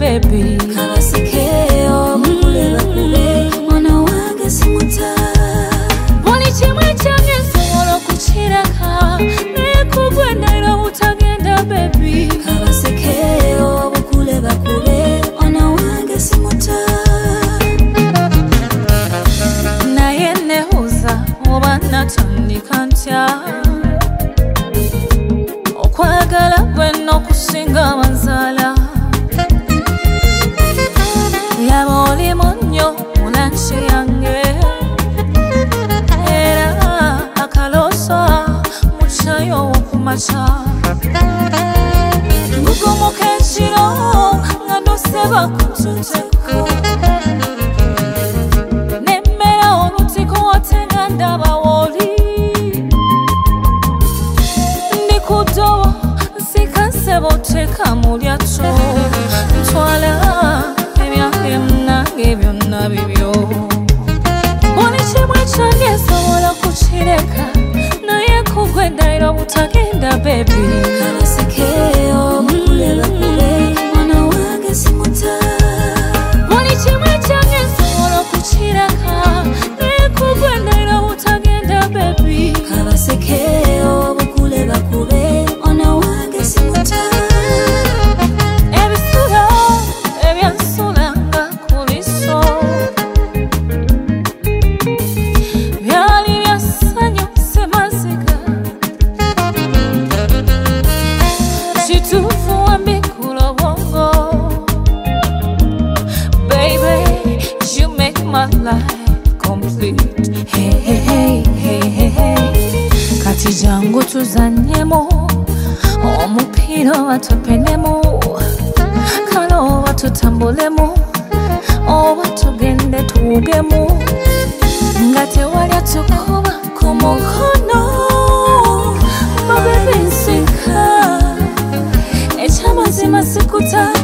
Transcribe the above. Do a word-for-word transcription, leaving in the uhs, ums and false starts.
baby kabasekeo bukule bakule mwana wange simuta buli kimwe kyange nsobola okukireka naye kugwe naira utagenda baby kabasekeo bukule bakule mwana wange simuta naye nehuza oba natandika ntya okwagala gwe n'okusinga banzaala yaba oli munnyo mu lanchi yange era akaloosa mu kyayi ow'okumakya ngugomoka ekiro nga ndoseba ku tuteko nemmera olutiko watenga ndaba woli ndi ku ddobo nsikase boteeka mu lyato ntwala ebyange munange byonna bibyo buli kimwe kyange nsobola kukireka naye kugwe ndayira butagenda baby kabasekeo bukule bakule mwana wange simuta buli kimwe kyange nsobola kukireka naye kugwe ndayira butagenda baby kabasekeo bukule bakule mwana wange simuta ebisula ebyansulanga ku liso byali byasanyu semaziga kituufu wambikula obwongo baby you make my life complete hey, hey, hey, hey, hey, hey. kati jangu tuzanyemu omupiira oba tupenemu kale oba tutambulemu oba tugende tuwugemu nga tewali atukuba ku mukono babebi nsika ekyamazima sikuta